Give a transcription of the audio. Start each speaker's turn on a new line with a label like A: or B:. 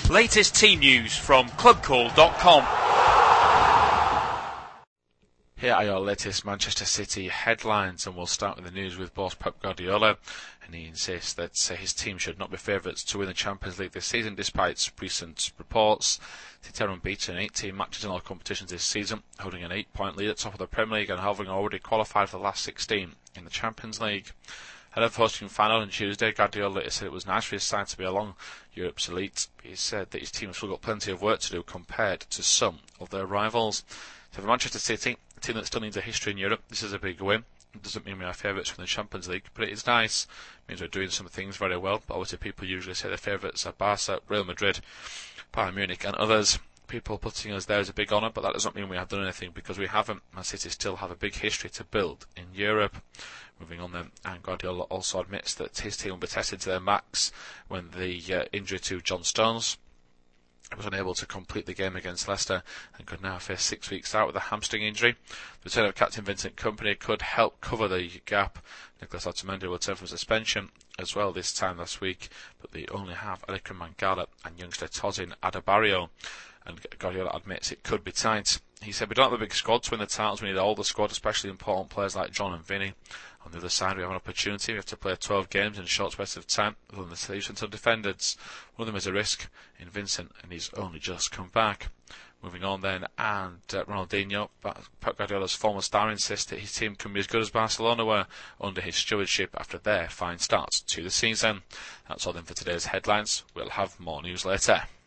A: Latest team news from clubcall.com.
B: Here are your latest Manchester City headlines, and we'll start with the news with boss Pep Guardiola, and he insists that his team should not be favourites to win the Champions League this season despite recent reports. City are unbeaten in 18 matches in all competitions this season, holding an 8-point lead at top of the Premier League and having already qualified for the last 16 in the Champions League. Ahead of hosting final on Tuesday, Guardiola said it was nice for his side to be along Europe's elite. He said that his team has still got plenty of work to do compared to some of their rivals. So for Manchester City, a team that still needs a history in Europe, this is a big win. It doesn't mean we are favourites from the Champions League, but it is nice. It means we're doing some things very well. But obviously people usually say their favourites are Barca, Real Madrid, Bayern Munich and others. People putting us there is a big honour, but that doesn't mean we have done anything, because we haven't. Man City still have a big history to build in Europe. Moving on then, and Guardiola also admits that his team will be tested to their max when the injury to John Stones was unable to complete the game against Leicester and could now face 6 weeks out with a hamstring injury. The return of captain Vincent Kompany could help cover the gap. Nicolas Otamendi will return from suspension as well this time last week, but they only have Eliaquim Mangala and youngster Tosin Adebayo, and Guardiola admits it could be tight. He said, "We don't have a big squad to win the titles. We need all the squad, especially important players like John and Vinny. On the other side, we have an opportunity. We have to play 12 games in a short space of time, within the solutions of defenders. One of them is a risk in Vincent, and he's only just come back." Moving on then, and Ronaldinho, Pep Guardiola's former star, insists that his team can be as good as Barcelona were under his stewardship after their fine start to the season. That's all then for today's headlines. We'll have more news later.